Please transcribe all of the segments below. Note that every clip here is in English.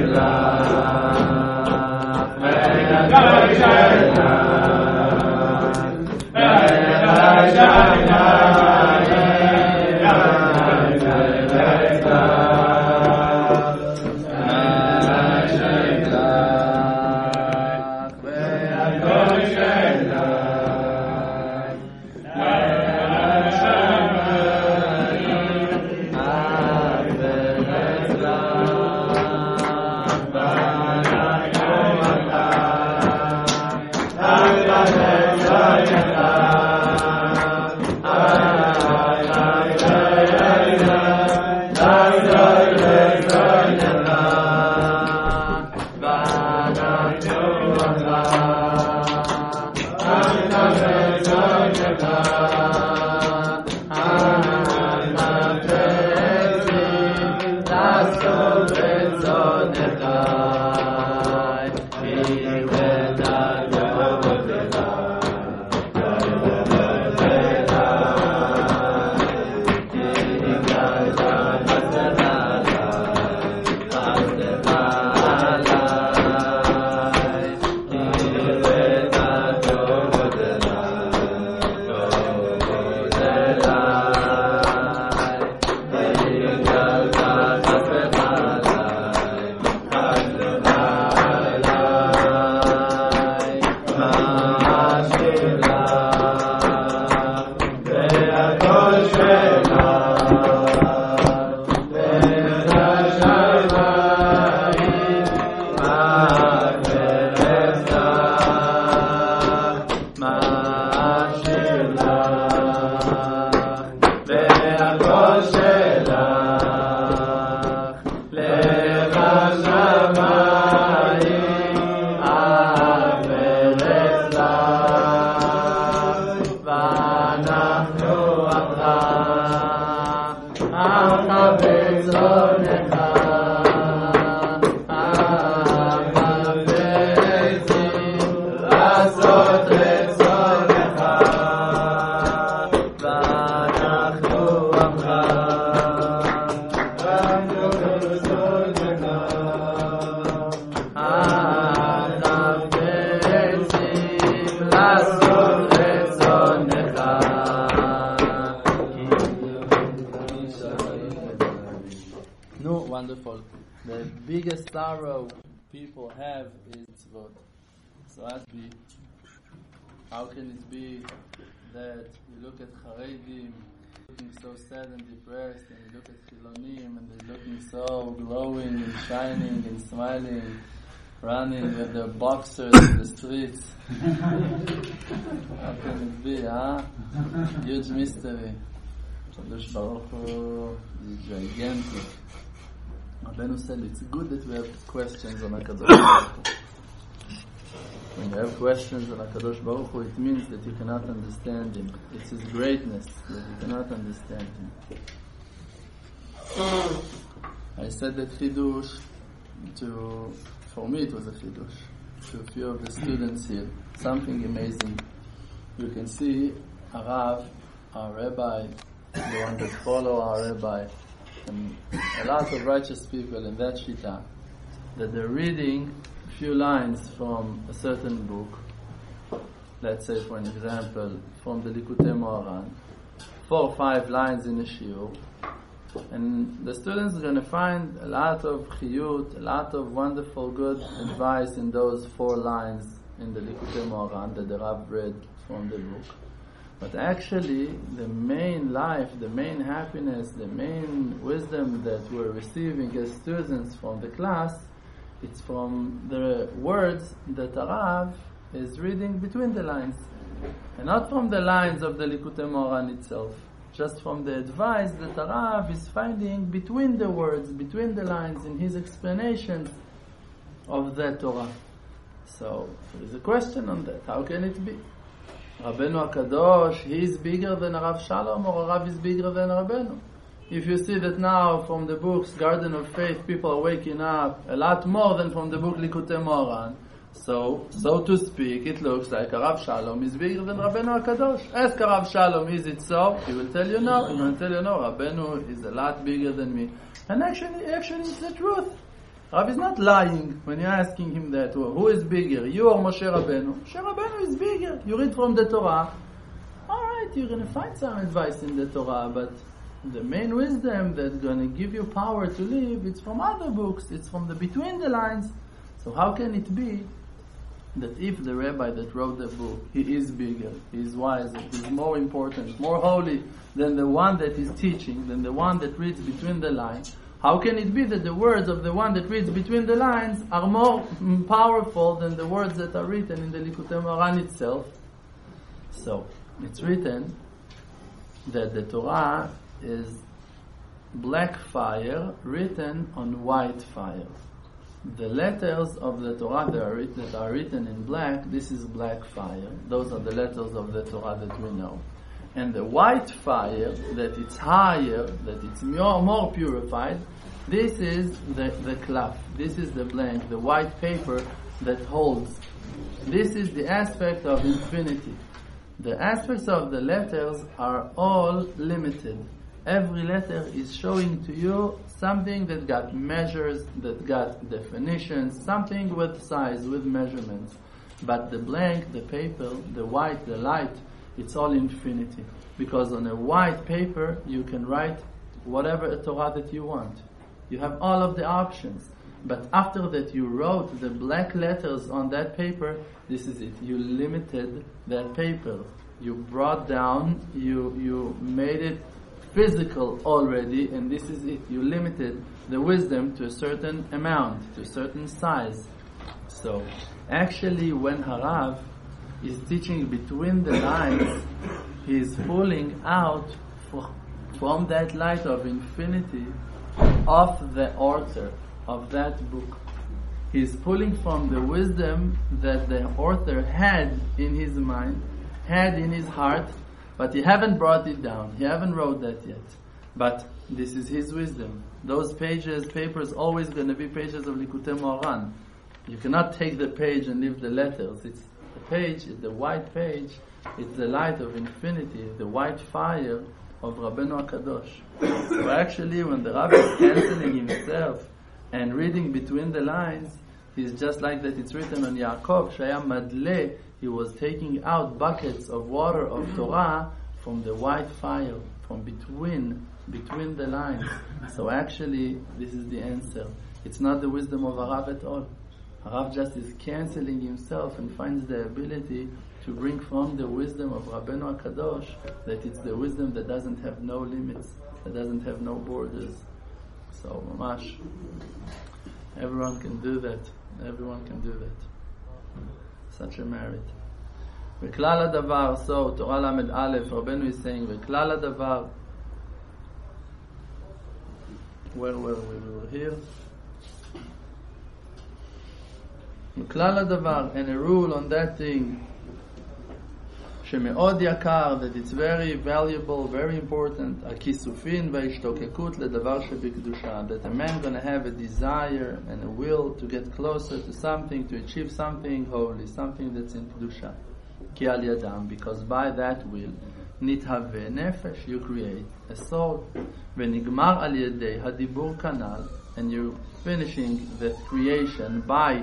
Wonderful. The biggest sorrow people have is tzvot. So how can it be that you look at Haredim looking so sad and depressed, and you look at Chilonim and they're looking so glowing and shining and smiling, running with their boxers in the streets? How can it be, huh? Huge mystery. Kadosh Baruch Hu is gigantic. Rabbeinu said it's good that we have questions on HaKadosh Baruch Hu. When you have questions on HaKadosh Baruch Hu, it means that you cannot understand Him. It's His greatness that you cannot understand Him. I said that Chidush for me it was a Chidush, to a few of the students here. Something amazing. You can see a Rav, our Rabbi, the one that follow our Rabbi, and a lot of righteous people in that Shita, that they're reading a few lines from a certain book, let's say for an example, from the Likutei Moharan, 4 or 5 lines in a shiur, and the students are going to find a lot of chiyut, a lot of wonderful good advice in those 4 lines in the Likutei Moharan that the Rav read from the book. But actually, the main life, the main happiness, the main wisdom that we're receiving as students from the class, it's from the words that Rav is reading between the lines. And not from the lines of the Likutei Moharan itself. Just from the advice that Rav is finding between the words, between the lines, in his explanations of that Torah. So, there is a question on that. How can it be? Rabbeinu HaKadosh, he is bigger than Rav Shalom, or Rav is bigger than Rabbeinu. If you see that now from the books Garden of Faith, people are waking up a lot more than from the book Likutei Moharan, so to speak, it looks like Rav Shalom is bigger than Rabbeinu HaKadosh. Ask Rav Shalom, is it so? He will tell you no. He will tell you no, Rabbeinu is a lot bigger than me. And actually it's the truth. Rav is not lying when you're asking him that. Well, who is bigger, you or Moshe Rabbeinu? Moshe Rabbeinu is bigger. You read from the Torah. Alright, you're going to find some advice in the Torah, but the main wisdom that's going to give you power to live, it's from other books. It's from the between the lines. So how can it be that if the rabbi that wrote the book, he is bigger, he is wiser, he is more important, more holy than the one that is teaching, than the one that reads between the lines, how can it be that the words of the one that reads between the lines are more powerful than the words that are written in the Likutei Moharan itself? So, it's written that the Torah is black fire written on white fire. The letters of the Torah that are written in black, this is black fire. Those are the letters of the Torah that we know. And the white fire, that it's higher, that it's more purified, this is the klaf. This is the blank, the white paper that holds. This is the aspect of infinity. The aspects of the letters are all limited. Every letter is showing to you something that got measures, that got definitions, something with size, with measurements. But the blank, the paper, the white, the light, it's all infinity. Because on a white paper, you can write whatever a Torah that you want. You have all of the options. But after that you wrote the black letters on that paper, this is it. You limited that paper. You brought down, you made it physical already, and this is it. You limited the wisdom to a certain amount, to a certain size. So, actually when Harav is teaching between the lines, he is pulling out from that light of infinity of the author of that book. He is pulling from the wisdom that the author had in his mind, had in his heart, but he haven't brought it down. He haven't wrote that yet. But this is his wisdom. Those papers, always going to be pages of Likutei Moharan. You cannot take the page and leave the letters. It's the page, it's the white page, it's the light of infinity, the white fire of Rabbeinu HaKadosh. So actually, when the Rabbi is canceling himself and reading between the lines, he's just like that it's written on Yaakov, Shaya Madle, he was taking out buckets of water of Torah from the white fire, from between the lines. So actually, this is the answer. It's not the wisdom of Harav at all. Harav just is canceling himself and finds the ability to bring from the wisdom of Rabbeinu HaKadosh that it's the wisdom that doesn't have no limits, that doesn't have no borders. So, mamash, everyone can do that. Everyone can do that. Such a merit. V'klal hadavar, so Torah Lamed Aleph, Rabbeinu is saying, V'klal hadavar, where were we? We were here. V'klal hadavar, and a rule on that thing, שמאוד יקר, that it's very valuable, very important, הכיסופין וההשתוקקות לדבר שבקדושה, that a man gonna have a desire and a will to get closer to something, to achieve something holy, something that's in קדושה. כי על ידם, because by that will, נתהווה נפש, you create a soul, ונגמר על ידי הדיבור כנ"ל, and you're finishing the creation by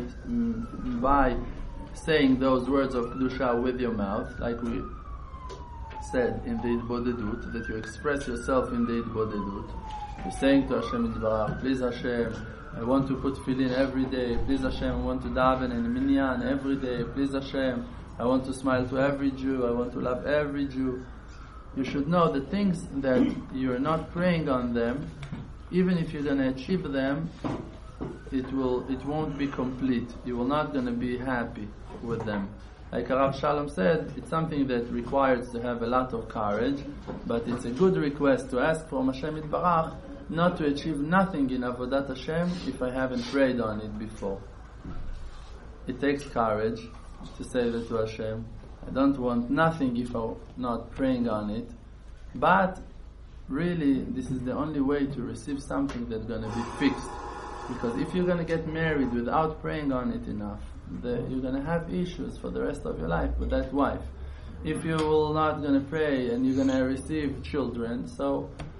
saying those words of Kedusha with your mouth, like we said in the Itbodedut, that you express yourself in the Itbodedut. You're saying to Hashem Yitbarach, please Hashem, I want to put tefillin every day. Please Hashem, I want to daven in minyan every day. Please Hashem, I want to smile to every Jew. I want to love every Jew. You should know the things that you're not praying on them, even if you're going to achieve them, it won't be complete. You will not going to be happy with them. Like Rav Shalom said, it's something that requires to have a lot of courage, but it's a good request to ask from Hashem Yitbarach not to achieve nothing in Avodat Hashem if I haven't prayed on it before. It takes courage to say that to Hashem. I don't want nothing if I'm not praying on it, but really this is the only way to receive something that's going to be fixed. Because if you're going to get married without praying on it enough, you're going to have issues for the rest of your life with that wife. If you will not going to pray and you're going to receive children, so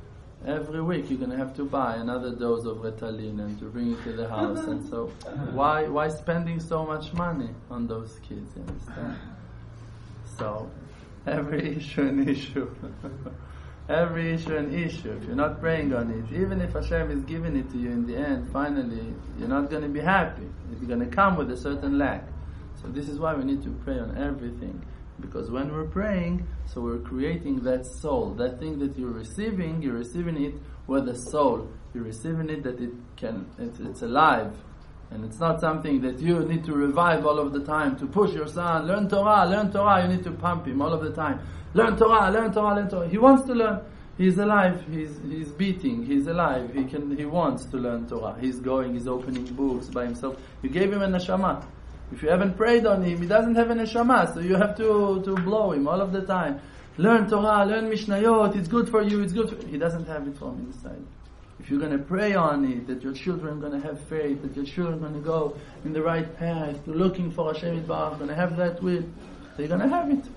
every week you're going to have to buy another dose of Ritalin and to bring it to the house. And so why spending so much money on those kids, you understand? So every issue an issue. Every issue an issue. If you're not praying on it, even if Hashem is giving it to you in the end, finally you're not going to be happy. It's going to come with a certain lack. So this is why we need to pray on everything. Because when we're praying, so we're creating that soul, that thing that you're receiving it with a soul. You're receiving it that it's alive. And it's not something that you need to revive all of the time, to push your son, learn Torah, you need to pump him all of the time. Learn Torah. He wants to learn. He's alive, he's beating, he's alive, he wants to learn Torah. He's opening books by himself. You gave him a neshama. If you haven't prayed on him, he doesn't have a neshama, so you have to blow him all of the time. Learn Torah, learn Mishnayot, it's good for you, He doesn't have it from inside. If you're going to pray on it, that your children are going to have faith, that your children are going to go in the right path, to looking for Hashem Yitbarach, going to have that will, they're going to have it.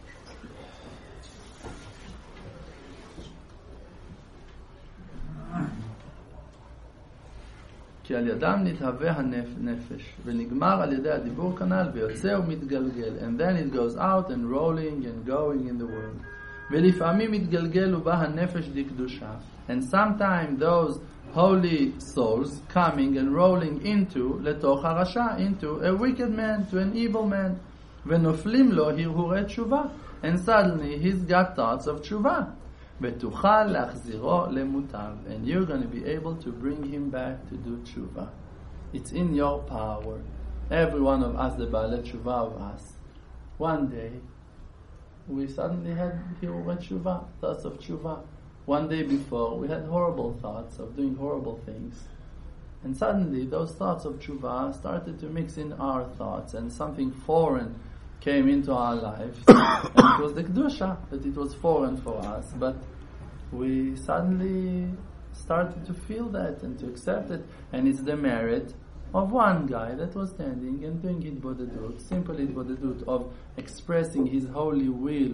כי על ידם נתהווה הנפש, ונגמר על ידי הדיבור כנ"ל, ויוצא ומתגלגל, and then it goes out and rolling and going in the world. ולפעמים מתגלגל ובא הנפש דקדושה, and sometimes those holy souls coming and rolling into, לתוך הרשע, into a wicked man, to an evil man, ונופלים לו הרהורי תשובה, and suddenly he's got thoughts of תשובה. ותוכל להחזירו למוטב, and you're going to be able to bring him back to do tshuva. It's in your power. Every one of us, the Baalei Tshuva of us, one day we suddenly had hirurei tshuva, thoughts of tshuva. One day before we had horrible thoughts of doing horrible things, and suddenly those thoughts of tshuva started to mix in our thoughts, and something foreign came into our lives, and it was the Kedusha, that it was foreign for us, but we suddenly started to feel that and to accept it, and it's the merit of one guy that was standing and doing Hitbodedut, simple Hitbodedut of expressing his holy will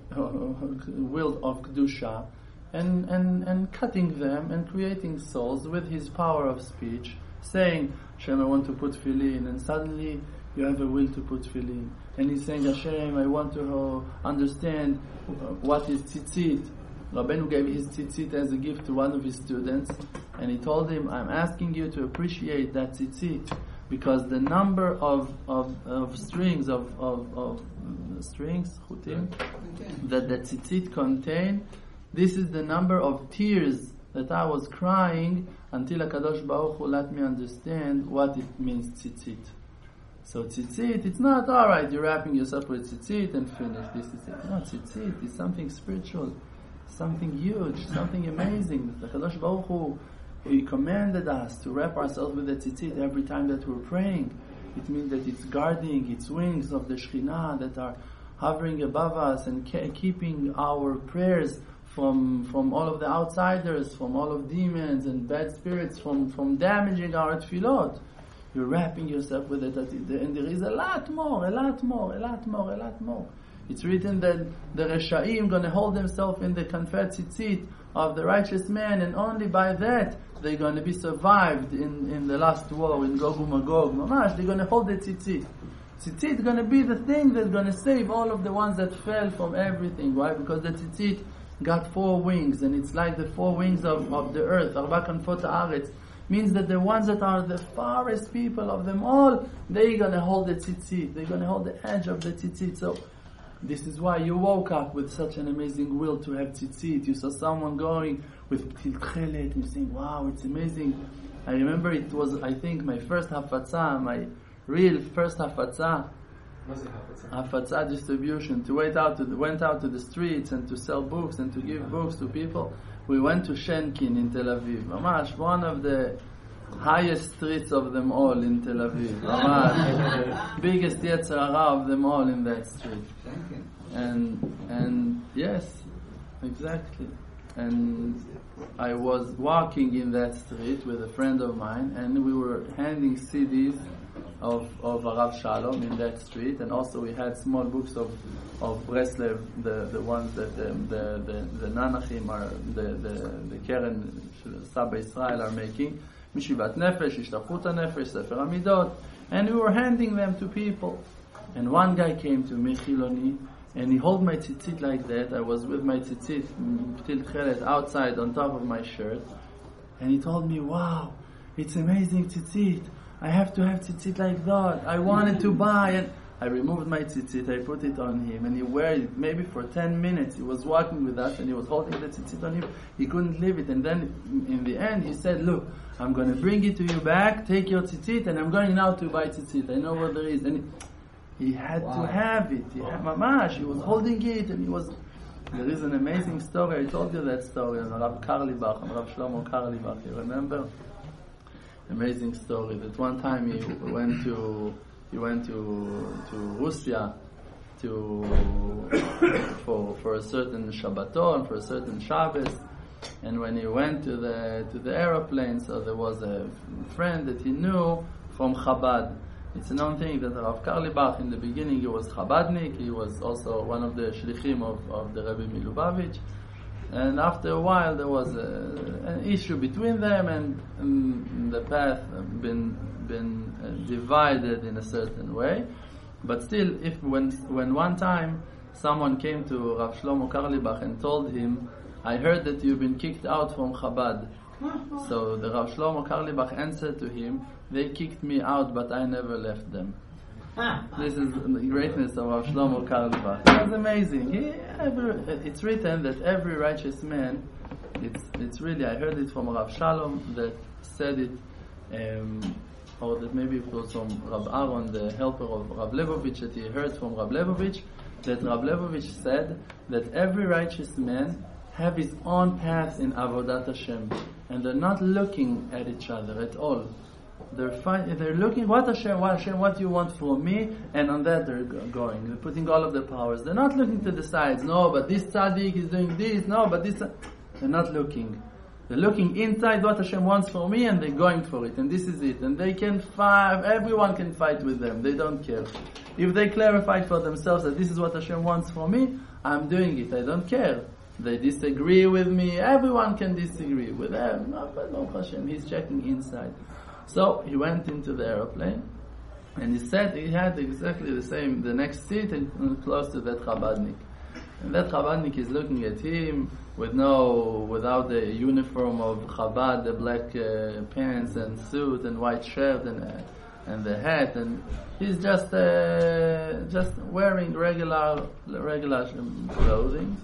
of Kedusha, and cutting them and creating souls with his power of speech, saying, Hashem, I want to put tefillin, and suddenly you have a will to put tefillin. And he's saying, Hashem, I want to understand what is tzitzit. Rabbeinu gave his tzitzit as a gift to one of his students, and he told him, I'm asking you to appreciate that tzitzit, because the number of strings, strings, chutim, that the tzitzit contain, this is the number of tears that I was crying until HaKadosh Baruch Hu let me understand what it means tzitzit. So tzitzit, it's not, alright, you're wrapping yourself with tzitzit and finish, this is it. No, tzitzit is something spiritual, something huge, something amazing. The HaKadosh Baruch Hu, He commanded us to wrap ourselves with the tzitzit every time that we're praying. It means that it's guarding its wings of the Shekhinah that are hovering above us and keeping our prayers from all of the outsiders, from all of demons and bad spirits, from damaging our tefillot. You're wrapping yourself with it, and there is a lot more. It's written that the Reshaim going to hold themselves in the kanfet tzitzit of the righteous man, and only by that they're going to be survived in the last war, in Gog uMagog. Mamash, they're going to hold the tzitzit. Tzitzit is going to be the thing that's going to save all of the ones that fell from everything. Why? Because the tzitzit got 4 wings, and it's like the 4 wings of the earth. Arba kanfot haaretz. Means that the ones that are the farthest people of them all, they're going to hold the tzitzit. They're going to hold the edge of the tzitzit. So this is why you woke up with such an amazing will to have tzitzit. You saw someone going with ptil tchelet, and you're saying, wow, it's amazing. I remember it was, I think, my first hafatzah, my real first hafatzah. What's the hafatzah? Hafatzah distribution, went out to the streets and to sell books and to give books to people. We went to Shenkin in Tel Aviv. Mamash, one of the highest streets of them all in Tel Aviv. Mamash, biggest Yetzer Hara of them all in that street. And yes, exactly. And I was walking in that street with a friend of mine, and we were handing CDs of Rav Shalom in that street, and also we had small books of Breslev, the ones that the Nanachim are the Keren Saba Israel are making, Mishivat Nefesh, Ishtachut Nefesh, Sefer Amidot, and we were handing them to people. And one guy came to me, Chiloni, and he held my tzitzit like that. I was with my tzitzit, Ptil Chelet, outside on top of my shirt, and he told me, "Wow, it's amazing tzitzit. I have to have tzitzit like that. I wanted to buy." And I removed my tzitzit, I put it on him, and he wore it maybe for 10 minutes. He was walking with us, and he was holding the tzitzit on him. He couldn't leave it. And then, in the end, he said, "Look, I'm going to bring it to you back, take your tzitzit, and I'm going now to buy tzitzit. I know what there is." And he had to have it. He had mamash. He was holding it, and he was... There is an amazing story. I told you that story on Rav Karlibach, on Rav Shlomo Karlibach. You remember? Amazing story. That one time he went to Russia for a certain Shabbaton, for a certain Shabbos, and when he went to the aeroplane, so there was a friend that he knew from Chabad. It's a known thing that Rav Karlibach, in the beginning, he was Chabadnik. He was also one of the shlichim of the Rebbe Milubavitch. And after a while, there was an issue between them, and the path been divided in a certain way. But still, when one time someone came to Rav Shlomo Karlibach and told him, "I heard that you've been kicked out from Chabad." So the Rav Shlomo Karlibach answered to him, "They kicked me out, but I never left them." This is the greatness of Rav Shlomo Karlibach. That's amazing. It's written that every righteous man, it's really, I heard it from Rav Shalom that said it, or that maybe it was from Rav Aaron, the helper of Rav Lebovich, that he heard from Rav Lebovich, that Rav Lebovich said that every righteous man have his own path in Avodat Hashem, and they're not looking at each other at all. They're looking, what Hashem, what you want from me, and on that they're going. They're putting all of the powers. They're not looking to the sides. No, but this tzaddik is doing this. No, but this... They're not looking. They're looking inside what Hashem wants for me, and they're going for it. And this is it. And they can fight. Everyone can fight with them. They don't care. If they clarify for themselves that this is what Hashem wants for me, I'm doing it. I don't care. They disagree with me. Everyone can disagree with them. No, but no Hashem. He's checking inside. So he went into the aeroplane, and he said he had exactly the same, the next seat, and close to that Chabadnik. And that Chabadnik is looking at him without the uniform of Chabad, the black pants and suit and white shirt and the hat, and he's just wearing regular clothing.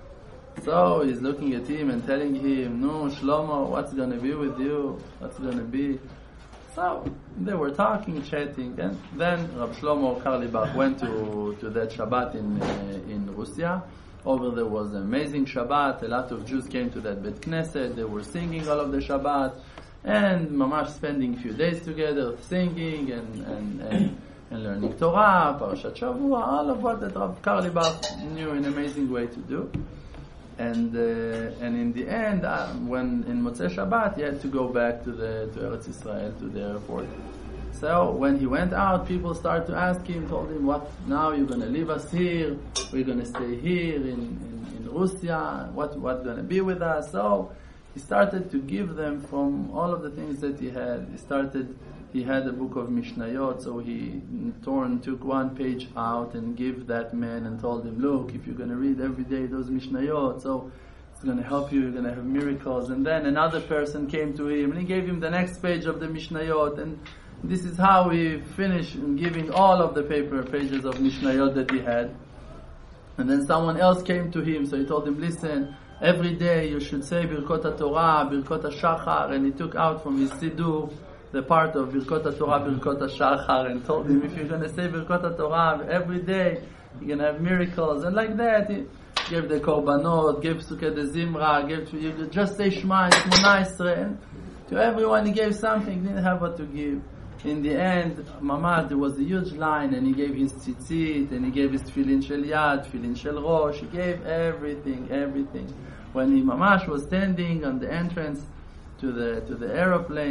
So he's looking at him and telling him, "No, Shlomo, what's going to be with you? What's going to be?" So they were talking, chatting, and then Rav Shlomo Karlibach went to that Shabbat in Russia. Over there was an amazing Shabbat. A lot of Jews came to that Bet Knesset. They were singing all of the Shabbat, and mamash spending a few days together, singing and learning Torah, Parashat Shavua, all of what that Rav Karlibach knew in an amazing way to do. And in the end, when in Motzei Shabbat, he had to go back to Eretz Israel, to the airport. So when he went out, people started to ask him, told him, "What now? You're going to leave us here? We're going to stay here in Russia. What's going to be with us?" So he started to give them from all of the things that he had. He had a book of Mishnayot, so he took one page out and gave that man and told him, "Look, if you're going to read every day those Mishnayot, so it's going to help you, you're going to have miracles." And then another person came to him and he gave him the next page of the Mishnayot, and this is how he finished in giving all of the pages of Mishnayot that he had. And then someone else came to him, so he told him, "Listen, every day you should say Birkot HaTorah, Birkot HaShachar," and he took out from his Siddur the part of Birkot HaTorah, Birkot HaShachar, and told him, if you're going to say Birkot HaTorah every day, you're going to have miracles. And like that, he gave the Korbanot, gave Sukkot de Zimra, gave just say Shema, and Shmona Esrei, and to everyone he gave something, he didn't have what to give. In the end, Mamad, there was a huge line, and he gave his tzitzit, and he gave his tefillin shel yad, tefillin shel rosh, he gave everything. When he Mamash was standing on the entrance to the aeroplane,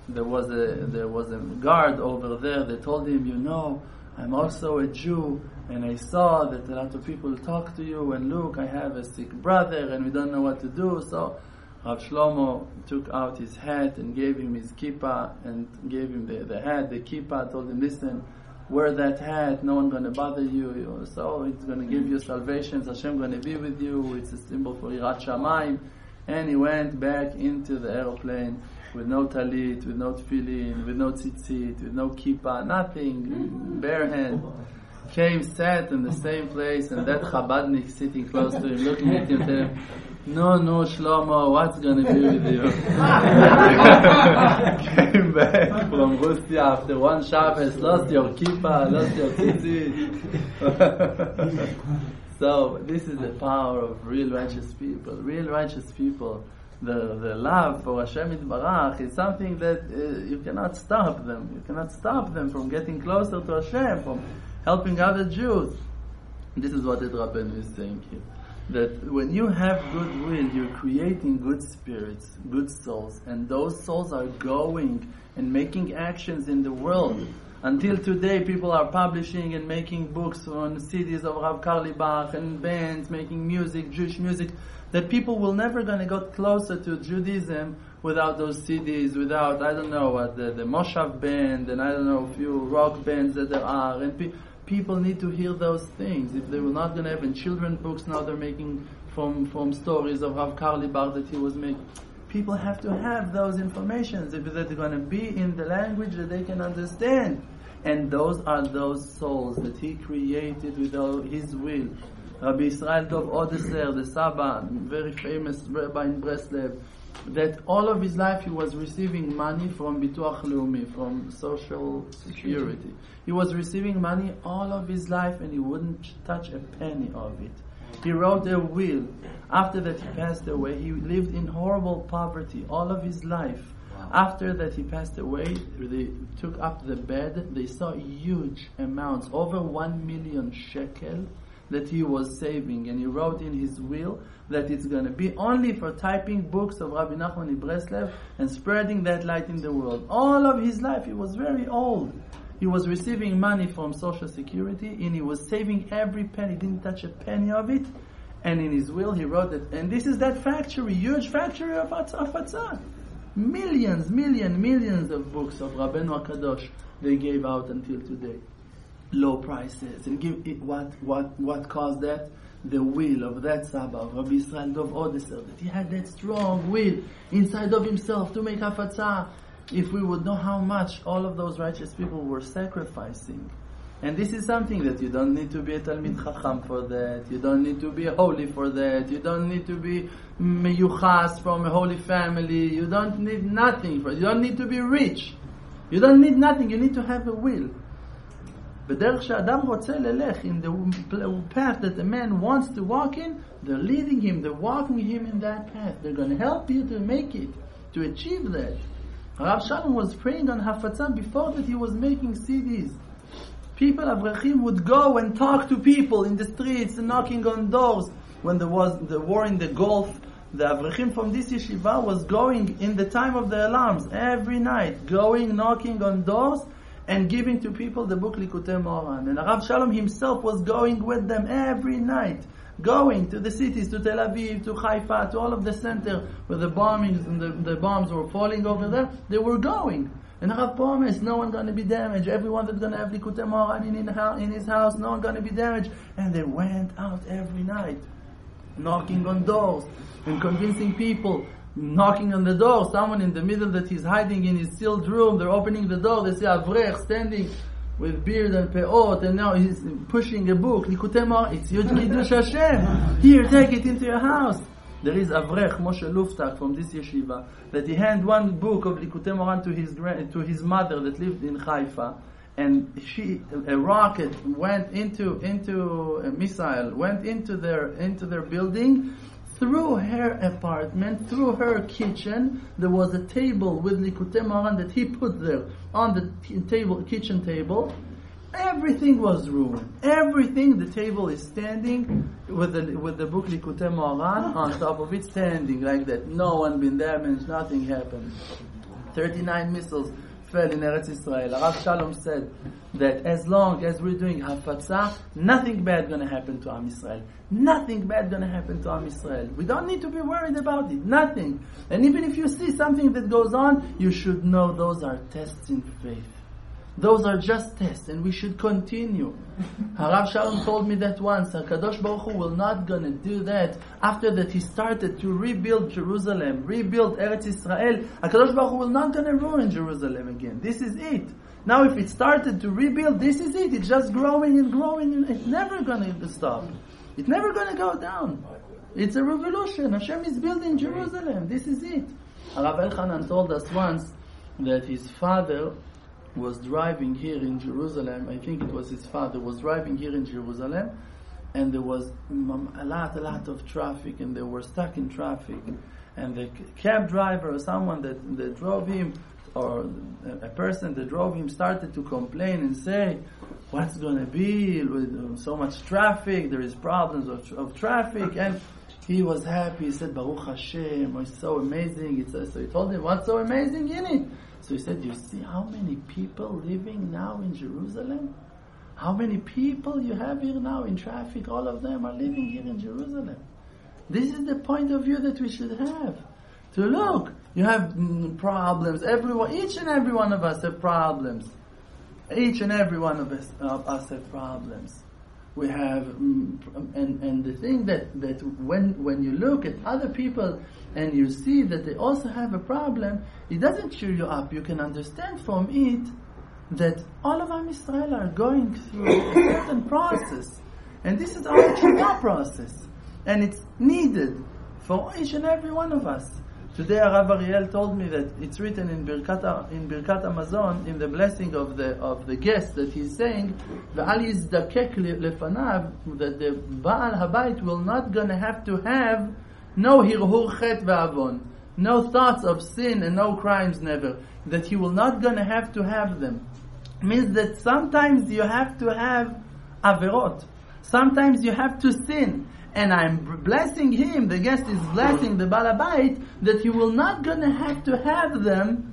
there was a guard over there that told him, you know, I'm also a Jew, and I saw that a lot of people talk to you, and look, I have a sick brother, and we don't know what to do. So Rav Shlomo took out his hat and gave him his kippah, and gave him the hat, the kippah, told him, listen, wear that hat, no one's going to bother you, so it's going to give you salvation, Hashem going to be with you, it's a symbol for Yirat Shamayim. And he went back into the aeroplane with no talit, with no tefillin, with no tzitzit, with no kippah, nothing, bare hand. Came, sat in the same place, and that Chabadnik sitting close to him, looking at him, telling him, no, Shlomo, what's going to be with you? Came back from Russia after one Shabbos, lost your kippah, lost your tzitzit. So this is the power of real righteous people. Real righteous people, the love for Hashem Yitbarach is something that you cannot stop them. You cannot stop them from getting closer to Hashem, from helping other Jews. This is what the Rabbeinu is saying here. That when you have goodwill, you're creating good spirits, good souls, and those souls are going and making actions in the world. Until today, people are publishing and making books on CDs of Rav Karlibach and bands making music, Jewish music, that people will never going to get closer to Judaism without those CDs, without, I don't know what, the Moshav band, and I don't know, a few rock bands that there are, and people need to hear those things. If they were not going to have, and children books now they're making from stories of Rav Karlibach that he was making. People have to have those informations if they're going to be in the language that they can understand. And those are those souls that he created with his will. Rabbi Israel Dov Odeser, the Saba, very famous rabbi in Breslev, that all of his life he was receiving money from Bituach Leumi, from Social Security. He was receiving money all of his life and he wouldn't touch a penny of it. He wrote a will. After that he passed away. He lived in horrible poverty all of his life. After that he passed away, they took up the bed, they saw huge amounts, over 1 million shekel that he was saving, and he wrote in his will that it's going to be only for typing books of Rabbi Nachman Breslev and spreading that light in the world. All of his life, he was very old. He was receiving money from Social Security and he was saving every penny, he didn't touch a penny of it. And in his will he wrote that, and this is that factory, huge factory of Hafatzah. Millions of books of Rabbeinu HaKadosh they gave out until today. Low prices. And give it, what caused that? The will of that Saba, of Rabbi Israel Dov Odeser, that he had that strong will inside of himself to make Hafatzah. If we would know how much all of those righteous people were sacrificing. And this is something that you don't need to be a Talmid Chacham for that. You don't need to be holy for that. You don't need to be meyuchas from a holy family. You don't need nothing for it. You don't need to be rich. You don't need nothing. You need to have a will. בדרך שאדם רוצה ללך, in the path that a man wants to walk in, they're leading him, they're walking him in that path. They're going to help you to make it, to achieve that. Rav Shalom was praying on Hafatzah before that he was making CDs. People, Avrechim, would go and talk to people in the streets and knocking on doors. When there was the war in the Gulf, the Avrechim from this yeshiva was going in the time of the alarms every night, going, knocking on doors and giving to people the book Likutei Moharan. And Rav Shalom himself was going with them every night, going to the cities, to Tel Aviv, to Haifa, to all of the center where the bombings and the bombs were falling over there. They were going. And Rav promised, no one going to be damaged. Everyone that's going to have Likutei Moharan in his house, no one going to be damaged. And they went out every night, knocking on doors and convincing people. Knocking on the door, someone in the middle that he's hiding in his sealed room, they're opening the door, they see Avrech standing with beard and peot, and now he's pushing a book, Likutei Moharan, it's Yud Kiddush Hashem. Here, take it into your house. There is Avrech Moshe Luftak from this yeshiva that he handed one book of Likutei Moharan to his mother that lived in Haifa, and a rocket went into a missile went into their building. Through her apartment, through her kitchen, there was a table with Likutei Moharan that he put there on the kitchen table. Everything was ruined. Everything, the table is standing with the book Likutei Moharan on top of it, standing like that. No one been damaged, nothing happened. 39 missiles fell in Eretz Israel. Rav Shalom said that as long as we're doing Hafatzah, nothing bad going to happen to Am Yisrael. Nothing bad going to happen to Am Yisrael. We don't need to be worried about it. Nothing. And even if you see something that goes on, you should know those are tests in faith. Those are just tests, and we should continue. Harav Shalom told me that once. HaKadosh Baruch Hu will not gonna do that. After that, he started to rebuild Jerusalem, rebuild Eretz Israel. HaKadosh Baruch Hu will not gonna ruin Jerusalem again. This is it. Now, if it started to rebuild, this is it. It's just growing and growing, and it's never gonna stop. It's never gonna go down. It's a revolution. Hashem is building Jerusalem. This is it. Rav Elchanan told us once that his father was driving here in Jerusalem. I think it was his father was driving here in Jerusalem, and there was a lot of traffic, and they were stuck in traffic. And the cab driver or someone that drove him, or a person that drove him, started to complain and say, "What's going to be with so much traffic? There is problems of traffic." And he was happy. He said, "Baruch Hashem, it's so amazing." So he told him, "What's so amazing in it?" So he said, "You see how many people living now in Jerusalem? How many people you have here now in traffic? All of them are living here in Jerusalem. This is the point of view that we should have. To look, you have problems. Each and every one of us have problems. Each and every one of us have problems. We have, and the thing that when you look at other people and you see that they also have a problem, it doesn't cheer you up. You can understand from it that all of Am Yisrael are going through a certain process, and this is our tshuva process, and it's needed for each and every one of us. Today, Rav Ariel told me that it's written in Birkat Hamazon, in the blessing of the guest, that he's saying, "Ve'al yizdakek lefanav," that the Baal Habayit will not gonna have to have no hirhur chet ve'avon, no thoughts of sin and no crimes, never. That he will not gonna have to have them. Means that sometimes you have to have averot. Sometimes you have to sin. And I'm blessing him, the guest is blessing the Baal Habayit, that he will not gonna have to have them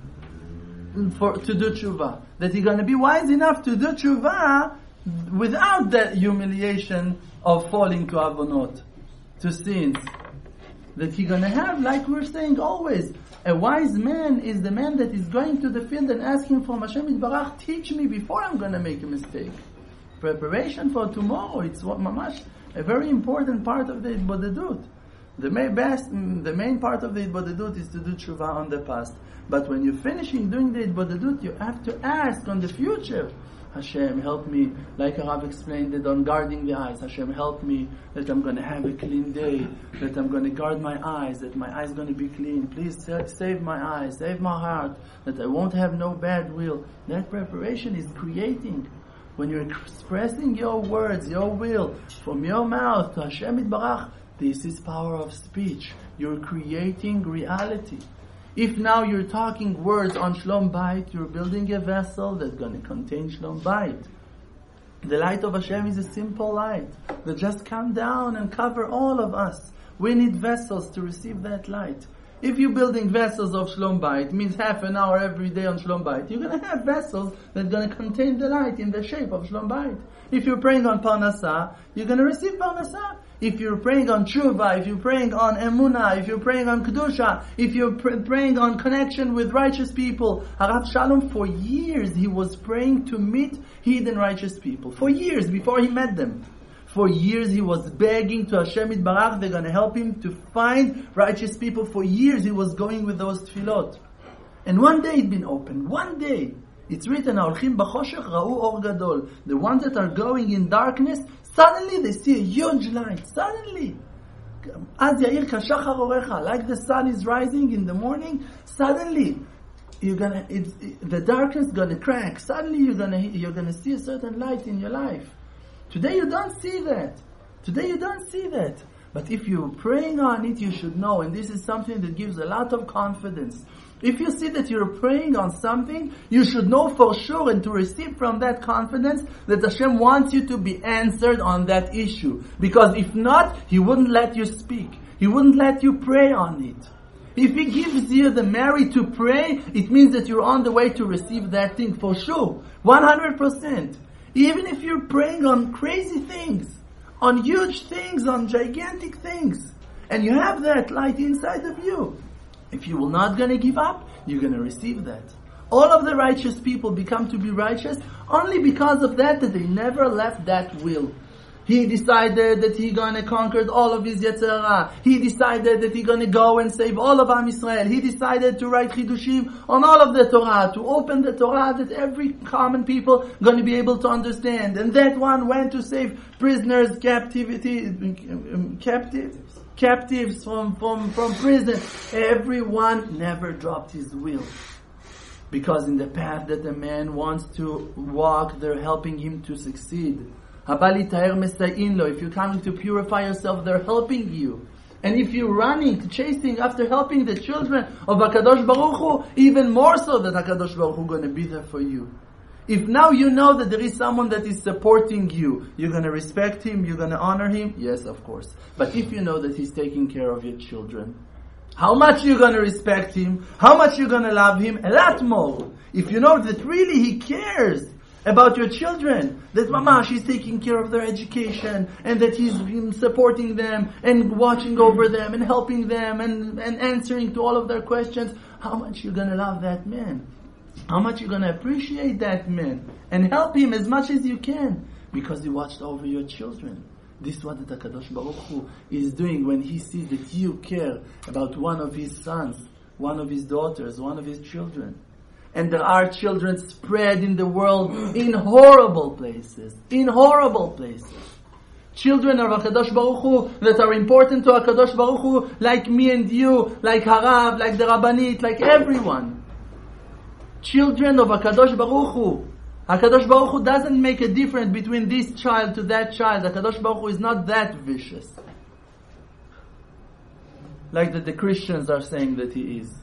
to do tshuva. That he's gonna be wise enough to do tshuva without that humiliation of falling to avonot, to sins. That he's gonna have, like we're saying always, a wise man is the man that is going to the field and asking from Hashem Yitbarach, teach me before I'm gonna make a mistake. Preparation for tomorrow, it's what mamash, a very important part of the Hitbodedut. The main part of the Hitbodedut is to do tshuva on the past. But when you're finishing doing the Hitbodedut, you have to ask on the future. Hashem, help me, like Rav explained it on guarding the eyes. Hashem, help me that I'm going to have a clean day, that I'm going to guard my eyes, that my eyes going to be clean. Please save my eyes, save my heart, that I won't have no bad will. That preparation is creating. When you're expressing your words, your will, from your mouth to Hashem Yitbarach, this is power of speech. You're creating reality. If now you're talking words on Shlom Bayit, you're building a vessel that's going to contain Shlom Bayit. The light of Hashem is a simple light that just come down and cover all of us. We need vessels to receive that light. If you're building vessels of Shlom Bayit, means half an hour every day on Shlom Bayit, you're going to have vessels that are going to contain the light in the shape of Shlom Bayit. If you're praying on Parnassah, you're going to receive Parnassah. If you're praying on Tshuva, if you're praying on Emunah, if you're praying on Kedusha, if you're praying on connection with righteous people. Harav Shalom, for years, he was praying to meet hidden righteous people. For years, before he met them. For years he was begging to Hashem Yitbarach, they're going to help him to find righteous people. For years he was going with those tefillot. And one day it's been opened. One day. It's written, Ha'olchim b'choshech ra'u or gadol. The ones that are going in darkness, suddenly they see a huge light. Suddenly. Az ya'ir kashachar orecha. Like the sun is rising in the morning, suddenly the darkness is going to crack. Suddenly you're going to see a certain light in your life. Today you don't see that. Today you don't see that. But if you're praying on it, you should know. And this is something that gives a lot of confidence. If you see that you're praying on something, you should know for sure and to receive from that confidence that Hashem wants you to be answered on that issue. Because if not, He wouldn't let you speak. He wouldn't let you pray on it. If He gives you the merit to pray, it means that you're on the way to receive that thing for sure. 100%. Even if you're praying on crazy things, on huge things, on gigantic things, and you have that light inside of you, if you will not going to give up, you're going to receive that. All of the righteous people become to be righteous only because of that they never left that will. He decided that he's going to conquer all of his Yetzer Hara. He decided that he's going to go and save all of Am Yisrael. He decided to write Chidushim on all of the Torah, to open the Torah that every common people going to be able to understand. And that one went to save prisoners, captives from prison. Everyone never dropped his will. Because in the path that a man wants to walk, they're helping him to succeed. If you're coming to purify yourself, they're helping you. And if you're running, chasing after helping the children of HaKadosh Baruch Hu, even more so that HaKadosh Baruch Hu is going to be there for you. If now you know that there is someone that is supporting you, you're going to respect him, you're going to honor him? Yes, of course. But if you know that he's taking care of your children, how much you're going to respect him, how much you're going to love him, a lot more. If you know that really he cares about your children, that Mamash is taking care of their education, and that he's supporting them, and watching over them, and helping them, and answering to all of their questions, how much you're going to love that man. How much you're going to appreciate that man, and help him as much as you can, because he watched over your children. This is what the HaKadosh Baruch Hu is doing when He sees that you care about one of His sons, one of His daughters, one of His children. And there are children spread in the world in horrible places. In horrible places. Children of HaKadosh Baruch Hu that are important to HaKadosh Baruch Hu, like me and you, like Harav, like the Rabbanit, like everyone. Children of HaKadosh Baruch Hu. HaKadosh Baruch Hu doesn't make a difference between this child to that child. HaKadosh Baruch Hu is not that vicious. Like that the Christians are saying that He is.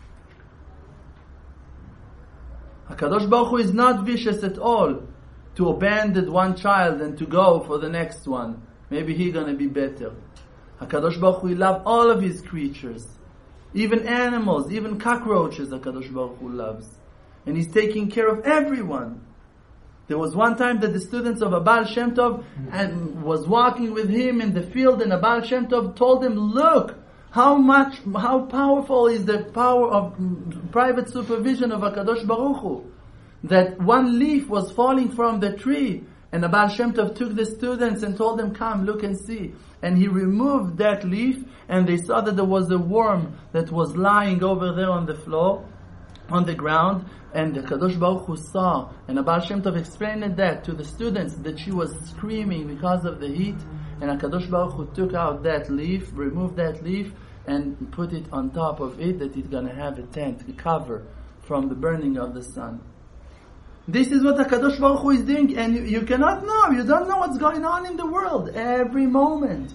HaKadosh Baruch Hu is not vicious at all to abandon one child and to go for the next one. Maybe he's going to be better. HaKadosh Baruch Hu loves all of His creatures. Even animals, even cockroaches HaKadosh Baruch Hu loves. And He's taking care of everyone. There was one time that the students of Abal Shem Tov was walking with him in the field, and Abal Shem Tov told him, look, how powerful is the power of private supervision of HaKadosh Baruch Hu. That one leaf was falling from the tree, and Abal Shem Tov took the students and told them, come, look and see. And he removed that leaf, and they saw that there was a worm that was lying over there on the floor, on the ground, and the Kadosh Baruch Hu saw, and Abal Shem Tov explained that to the students, that she was screaming because of the heat, and HaKadosh Baruch Hu took out that leaf, removed that leaf, and put it on top of it, that it's going to have a tent, a cover from the burning of the sun. This is what HaKadosh Baruch Hu is doing, and you cannot know, you don't know what's going on in the world, every moment.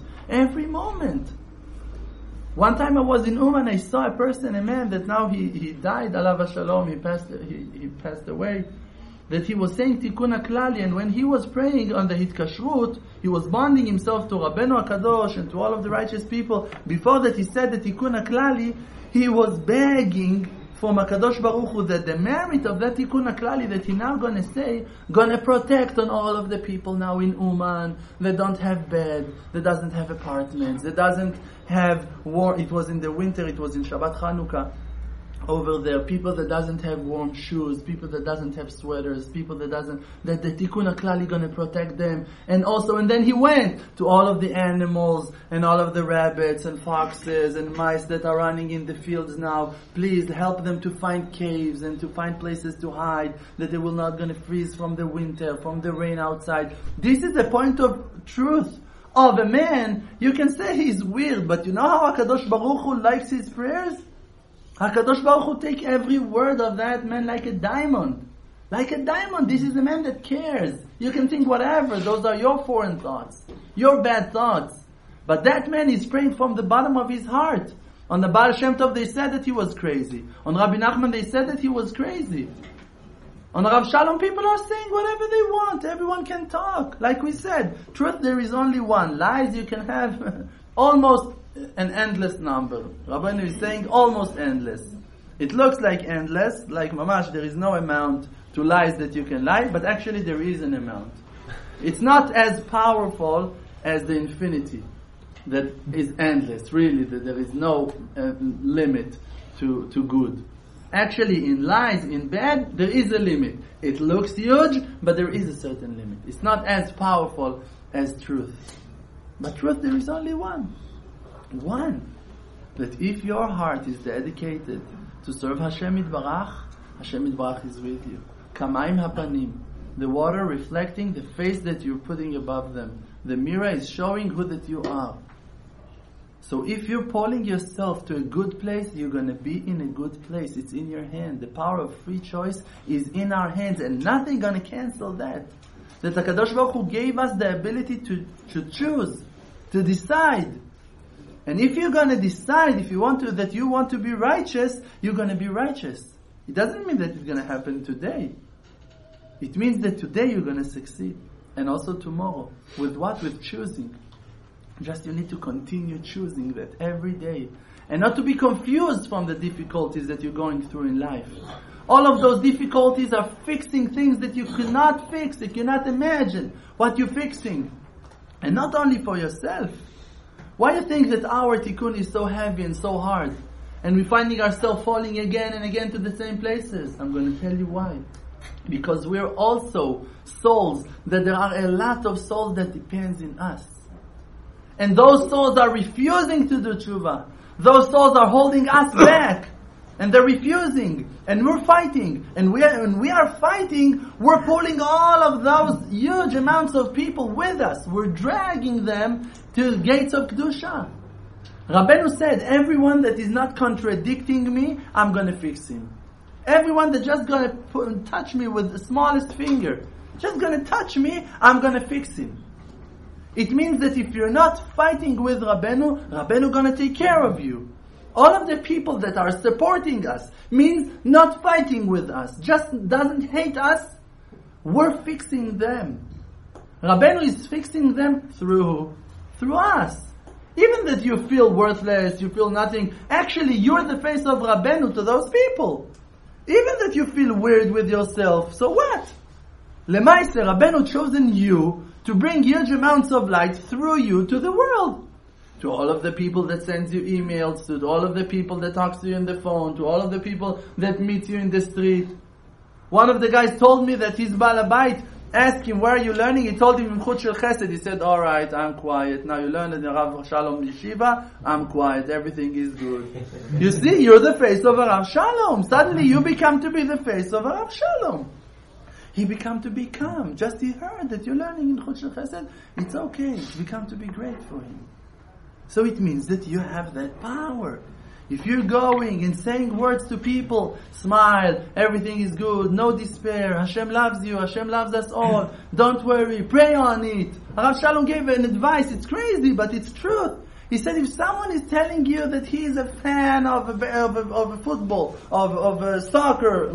One time I was in Uman, I saw a person, a man that now he died, alav shalom, he passed away, that he was saying Tikkun HaKlali, and when he was praying on the Hitkashrut, he was bonding himself to Rabbeinu HaKadosh and to all of the righteous people. Before that he said the Tikkun HaKlali, he was begging from HaKadosh Baruch Hu that the merit of that Tikkun HaKlali that he now going to say, going to protect on all of the people now in Uman that don't have bed, that doesn't have apartments, that doesn't have warm, it was in the winter, it was in Shabbat Chanukah, over there, people that doesn't have warm shoes, people that doesn't have sweaters, people that the Tikkun HaKlali going to protect them. And then he went to all of the animals and all of the rabbits and foxes and mice that are running in the fields now. Please help them to find caves and to find places to hide, that they will not going to freeze from the winter, from the rain outside. This is the point of truth of a man. You can say he's weird, but you know how HaKadosh Baruch Hu likes his prayers? HaKadosh Baruch Hu take every word of that man like a diamond. Like a diamond. This is a man that cares. You can think whatever. Those are your foreign thoughts. Your bad thoughts. But that man is praying from the bottom of his heart. On the Baal Shem Tov they said that he was crazy. On Rabbi Nachman they said that he was crazy. On Rav Shalom people are saying whatever they want. Everyone can talk. Like we said, truth there is only one. Lies you can have almost an endless number. Rabbeinu is saying almost endless. It looks like endless, like mamash, there is no amount to lies that you can lie, but actually there is an amount. It's not as powerful as the infinity that is endless, really, that there is no limit to good. Actually, in lies, in bad, there is a limit. It looks huge, but there is a certain limit. It's not as powerful as truth. But truth, there is only one. One. That if your heart is dedicated to serve Hashem Yitbarach, Hashem Yitbarach is with you. Kamaim hapanim. The water reflecting the face that you're putting above them. The mirror is showing who that you are. So if you're pulling yourself to a good place, you're going to be in a good place. It's in your hand. The power of free choice is in our hands, and nothing going to cancel that. That HaKadosh Baruch Hu gave us the ability to choose, to decide. And if you're going to decide, if you want to, that you want to be righteous, you're going to be righteous. It doesn't mean that it's going to happen today. It means that today you're going to succeed. And also tomorrow. With what? With choosing. Just you need to continue choosing that every day. And not to be confused from the difficulties that you're going through in life. All of those difficulties are fixing things that you cannot fix. You cannot imagine what you're fixing. And not only for yourself. Why do you think that our tikkun is so heavy and so hard? And we're finding ourselves falling again and again to the same places? I'm going to tell you why. Because we're also souls, that there are a lot of souls that depends in us. And those souls are refusing to do tshuva. Those souls are holding us back. And they're refusing. And we're fighting. And when we are fighting, we're pulling all of those huge amounts of people with us. We're dragging them to the gates of Kedusha. Rabbeinu said, everyone that is not contradicting me, I'm going to fix him. Everyone that's just going to touch me with the smallest finger, just going to touch me, I'm going to fix him. It means that if you're not fighting with Rabbeinu going to take care of you. All of the people that are supporting us means not fighting with us, just doesn't hate us. We're fixing them. Rabbeinu is fixing them through us. Even that you feel worthless, you feel nothing, actually you're the face of Rabbeinu to those people. Even that you feel weird with yourself, so what? Lemaise, Rabbeinu chosen you to bring huge amounts of light through you to the world. To all of the people that sends you emails, to all of the people that talks to you on the phone, to all of the people that meet you in the street. One of the guys told me that his Balabait asked him, where are you learning? He told him in Chut Shel Chesed. He said, alright, I'm quiet. Now you learn in Rav Shalom Yeshiva, I'm quiet, everything is good. You see, you're the face of Rav Shalom. Suddenly you become to be the face of Rav Shalom. He become to become. Just he heard that you're learning in Chut Shel Chesed. It's okay. Become to be great for him. So it means that you have that power. If you're going and saying words to people, smile, everything is good, no despair, Hashem loves you, Hashem loves us all, don't worry, pray on it. Rav Shalom gave an advice, it's crazy, but it's truth. He said if someone is telling you that he is a fan of a football, of a soccer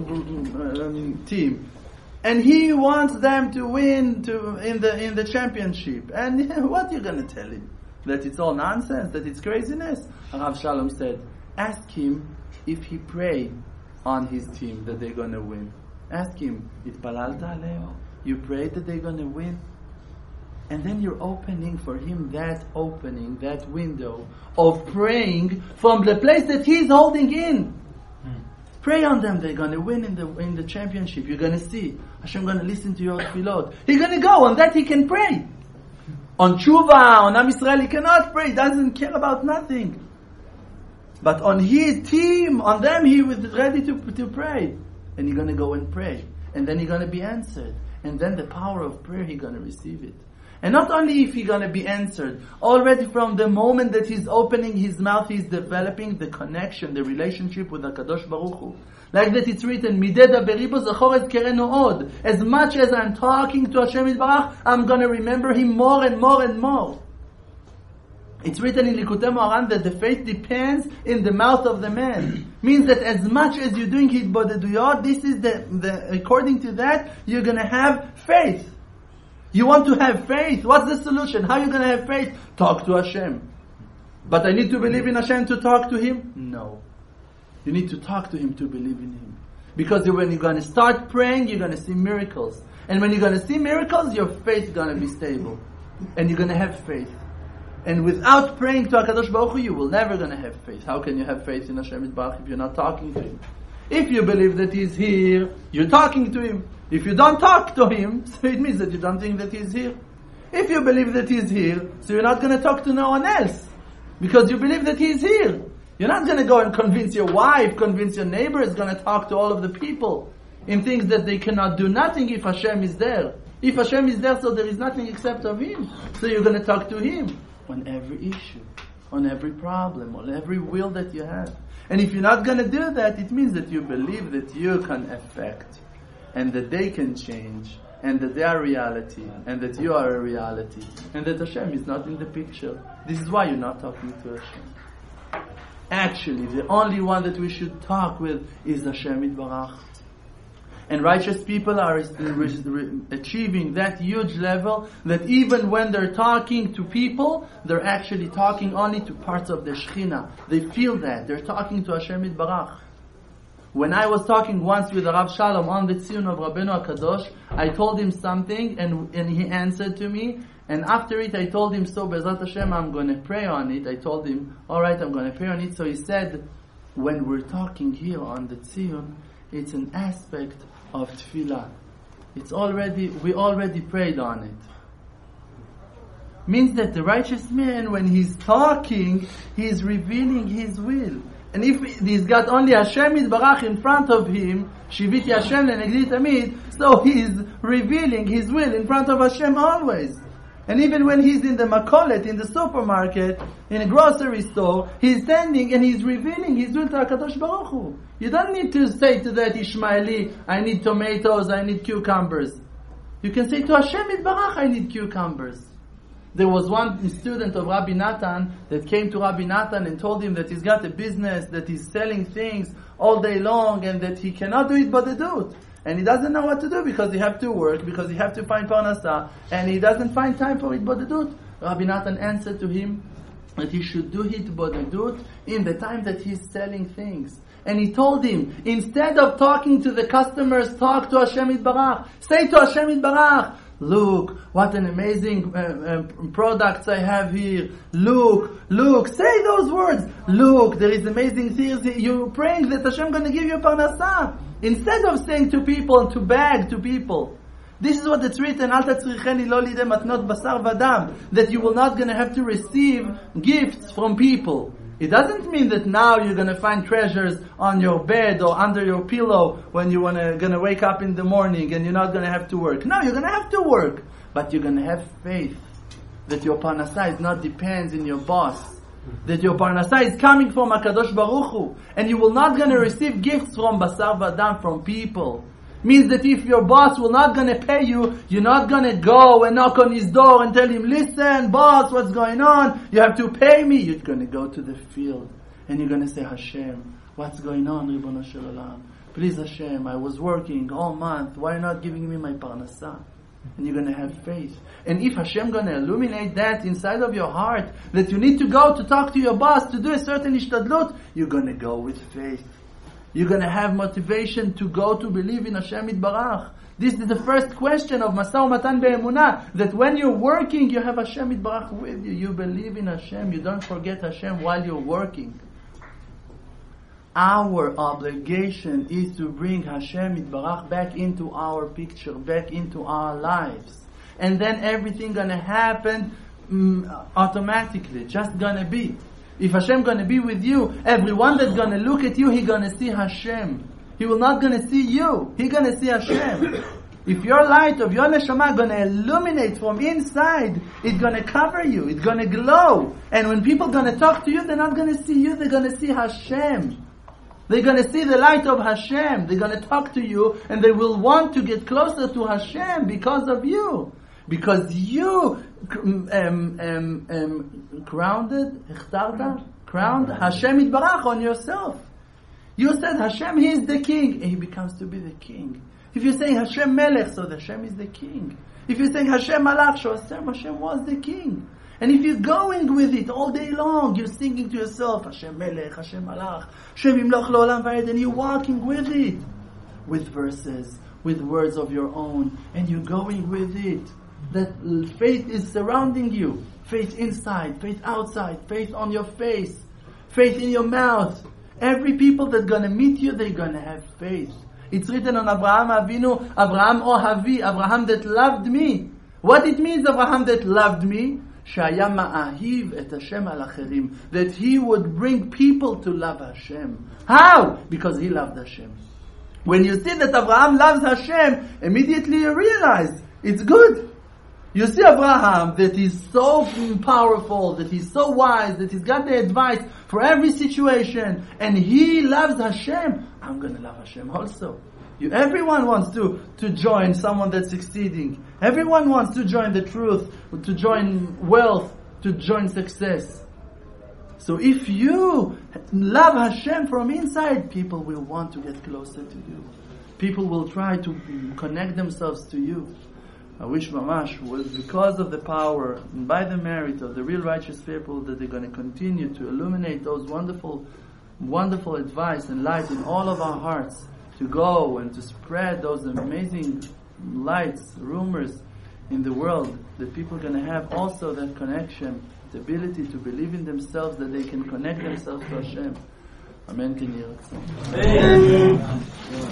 team, and he wants them to win in the championship, and what are you going to tell him? That it's all nonsense, that it's craziness? Rav Shalom said, ask him if he prayed on his team that they're going to win. Ask him, Itpalalta aleim? You prayed that they're going to win? And then you're opening for him that opening, that window of praying from the place that he's holding in. Pray on them, they're going to win in the championship. You're going to see. Hashem going to listen to your tefillot. He's going to go, on that he can pray. On tshuva, on Am Yisrael, he cannot pray. He doesn't care about nothing. But on his team, on them, he was ready to pray. And he's going to go and pray. And then he's going to be answered. And then the power of prayer, he's going to receive it. And not only if he's going to be answered, already from the moment that he's opening his mouth, he's developing the connection, the relationship with HaKadosh Baruch Hu. Like that it's written, Mideda beribo zachor ezkerenu od. As much as I'm talking to Hashem Yitbarach, I'm going to remember Him more and more and more. It's written in Likutei Moharan that the faith depends in the mouth of the man. Means that as much as you're doing hitbodeduyot, this is according to that, you're going to have faith. You want to have faith? What's the solution? How are you going to have faith? Talk to Hashem. But I need to believe in Hashem to talk to Him? No. You need to talk to Him to believe in Him. Because when you're going to start praying, you're going to see miracles. And when you're going to see miracles, your faith is going to be stable. And you're going to have faith. And without praying to HaKadosh Baruch Hu, you will never going to have faith. How can you have faith in Hashem Yitbarach if you're not talking to Him? If you believe that He's here, you're talking to Him. If you don't talk to Him, so it means that you don't think that He's here. If you believe that He's here, so you're not going to talk to no one else. Because you believe that He's here. You're not going to go and convince your wife, convince your neighbor is going to talk to all of the people in things that they cannot do nothing if Hashem is there. If Hashem is there, so there is nothing except of Him. So you're going to talk to Him on every issue, on every problem, on every will that you have. And if you're not going to do that, it means that you believe that you can affect and that they can change and that they are reality and that you are a reality and that Hashem is not in the picture. This is why you're not talking to Hashem. Actually, the only one that we should talk with is Hashem Yitbarach. And righteous people are achieving that huge level that even when they're talking to people, they're actually talking only to parts of the Shekhinah. They feel that. They're talking to Hashem Yitbarach. When I was talking once with Rav Shalom on the Tziyun of Rabbeinu HaKadosh, I told him something and he answered to me. And after it I told him, so Be'ezrat Hashem, I'm going to pray on it. I told him, alright, I'm going to pray on it. So he said, when we're talking here on the Tziyun, it's an aspect of tefillah. We already prayed on it. Means that the righteous man, when he's talking, he's revealing his will. And if he's got only Hashem Yitbarach in front of him, Shiviti Hashem lenegdi tamid, so he's revealing his will in front of Hashem always. And even when he's in the makolet, in the supermarket, in a grocery store, he's standing and he's revealing his will to HaKadosh Baruch Hu. You don't need to say to that Ishmaeli, I need tomatoes, I need cucumbers. You can say to Hashem Yitbarach, I need cucumbers. There was one student of Rabbi Natan that came to Rabbi Natan and told him that he's got a business, that he's selling things all day long and that he cannot do it but do it. And he doesn't know what to do because he have to work, because he have to find parnasa, and he doesn't find time for it but do it. Rabbi Natan answered to him that he should do it but do it in the time that he's selling things. And he told him, instead of talking to the customers, talk to Hashem Yitbarach. Say to Hashem Yitbarach, look, what an amazing products I have here. Look, say those words. Look, there is amazing things. You're praying that Hashem going to give you parnasa. Instead of saying to people, to beg to people. This is what it's written, Al tatzricheni lo lidei matnot basar vadam, that you will not going to have to receive gifts from people. It doesn't mean that now you're going to find treasures on your bed or under your pillow when you're going to wake up in the morning and you're not going to have to work. No, you're going to have to work. But you're going to have faith that your parnasa is not depends in your boss. That your parnasa is coming from HaKadosh Baruch Hu. And you will not going to receive gifts from basar vadam, from people. Means that if your boss will not going to pay you, you're not going to go and knock on his door and tell him, listen, boss, what's going on? You have to pay me. You're going to go to the field and you're going to say, Hashem, what's going on, Ribono Shel Olam? Please, Hashem, I was working all month. Why are you not giving me my parnasa? And you're going to have faith. And if Hashem going to illuminate that inside of your heart, that you need to go to talk to your boss to do a certain ishtadlut, you're going to go with faith. You're going to have motivation to go to believe in Hashem Yitbarach. This is the first question of Masa Umatan Be'emunah, that when you're working, you have Hashem Yitbarach with you. You believe in Hashem. You don't forget Hashem while you're working. Our obligation is to bring Hashem Yitbarach back into our picture, back into our lives. And then everything going to happen automatically. Just going to be. If Hashem going to be with you, everyone that's going to look at you, He going to see Hashem. He will not going to see you. He going to see Hashem. If your light of your neshama going to illuminate from inside, it's going to cover you. It's going to glow. And when people going to talk to you, they're not going to see you. They're going to see Hashem. They're going to see the light of Hashem. They're going to talk to you, and they will want to get closer to Hashem because of you. Because you crowned Hashem Yitbarach on yourself. You said Hashem, He is the king, and He becomes to be the king. If you're saying Hashem Melech, so Hashem is the king. If you're saying Hashem Malach, Hashem was the king. And if you're going with it all day long, you're singing to yourself, Hashem Melech, Hashem Malach, Hashem Yimloch Le'olam Va'ed, and you're walking with it. With verses, with words of your own, and you're going with it. That faith is surrounding you. Faith inside, faith outside, faith on your face, faith in your mouth. Every people that's going to meet you, they're going to have faith. It's written on Abraham Avinu, Abraham Ohavi, Abraham that loved me. What it means, Abraham that loved me? Shaya ma'ahiv et Hashem al acherim. That he would bring people to love Hashem. How? Because he loved Hashem. When you see that Abraham loves Hashem, immediately you realize it's good. You see Abraham that he's so powerful, that he's so wise, that he's got the advice for every situation, and he loves Hashem. I'm going to love Hashem also. Everyone wants to join someone that's succeeding. Everyone wants to join the truth, to join wealth, to join success. So if you love Hashem from inside, people will want to get closer to you. People will try to connect themselves to you. I wish Mamash was because of the power and by the merit of the real righteous people that they're going to continue to illuminate those wonderful, wonderful advice and light in all of our hearts, to go and to spread those amazing lights, rumors in the world, that people are going to have also that connection, the ability to believe in themselves, that they can connect themselves to Hashem. Amen.